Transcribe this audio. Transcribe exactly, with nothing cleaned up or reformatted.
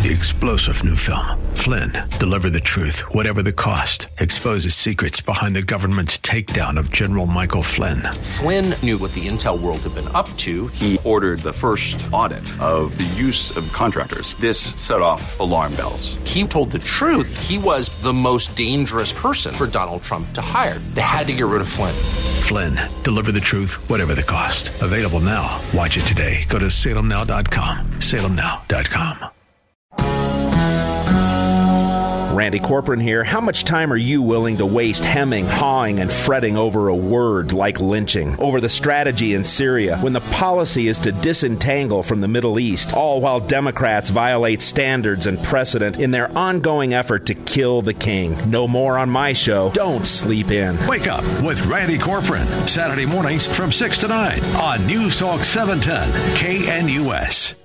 The explosive new film, Flynn, Deliver the Truth, Whatever the Cost, exposes secrets behind the government's takedown of General Michael Flynn. Flynn knew what the intel world had been up to. He ordered the first audit of the use of contractors. This set off alarm bells. He told the truth. He was the most dangerous person for Donald Trump to hire. They had to get rid of Flynn. Flynn, Deliver the Truth, Whatever the Cost. Available now. Watch it today. Go to salem now dot com. salem now dot com. Randy Corcoran here. How much time are you willing to waste hemming, hawing, and fretting over a word like lynching? Over the strategy in Syria, when the policy is to disentangle from the Middle East, all while Democrats violate standards and precedent in their ongoing effort to kill the king. No more on my show. Don't sleep in. Wake up with Randy Corcoran, Saturday mornings from six to nine on News Talk seven ten K N U S.